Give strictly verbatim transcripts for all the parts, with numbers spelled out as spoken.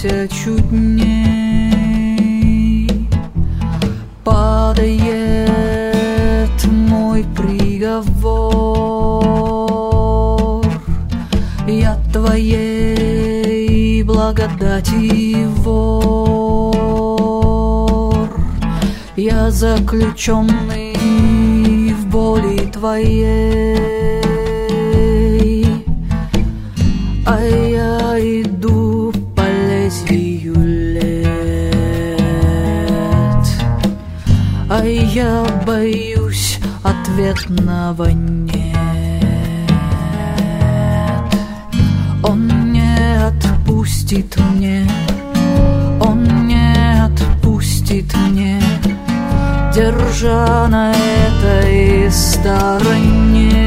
тысячу дней. Падает мой приговор, я твоей благодати вор. Я заключенный в боли твоей, а я иду по лезвию лет, а я боюсь ответного нет. Он не отпустит мне, он не отпустит мне, держа на этой стороне.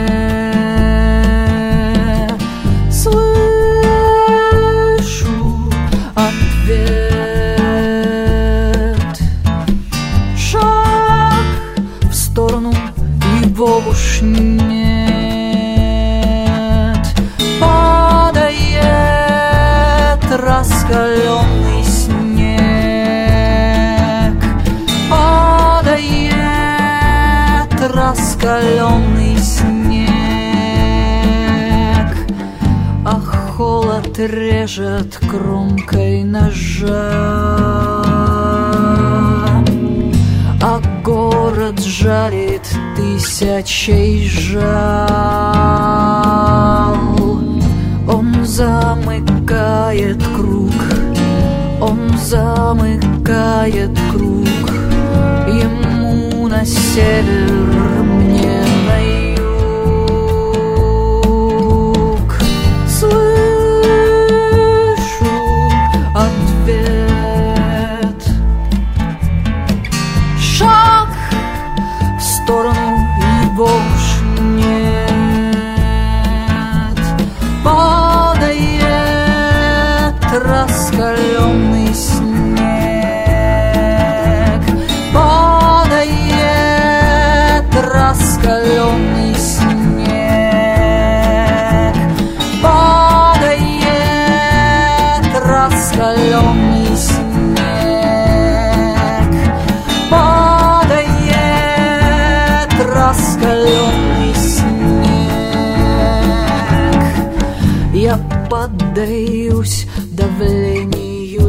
Слышу ответ, шаг в сторону, его уж нет. Падает раскаленный снег, падает раскаленный снег, а холод режет кромкой ножа, а город жарит тысячей жал. Он замыкает круг, он замыкает круг, ему на север, мне на юг. Слышу ответ, шаг в сторону, его уж нет. Падает раскаленный снег, падает раскаленный снег, падает раскаленный снег, падает раскаленный снег. Я поддаюсь давлению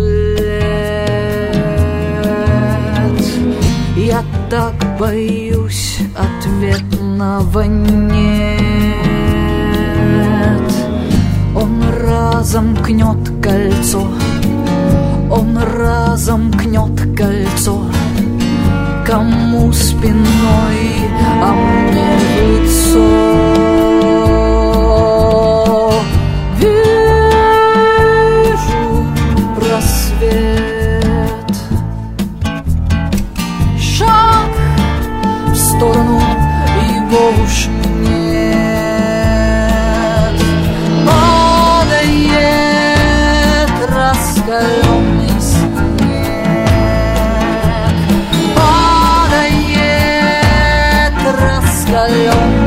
лет, я так боюсь ответного нет. Он разомкнет кольцо, он разомкнет кольцо, кому спиной, а мне в лицо. Вижу просвет, шаг в сторону, его уж нет. Падает раскаленный снег, падает раскаленный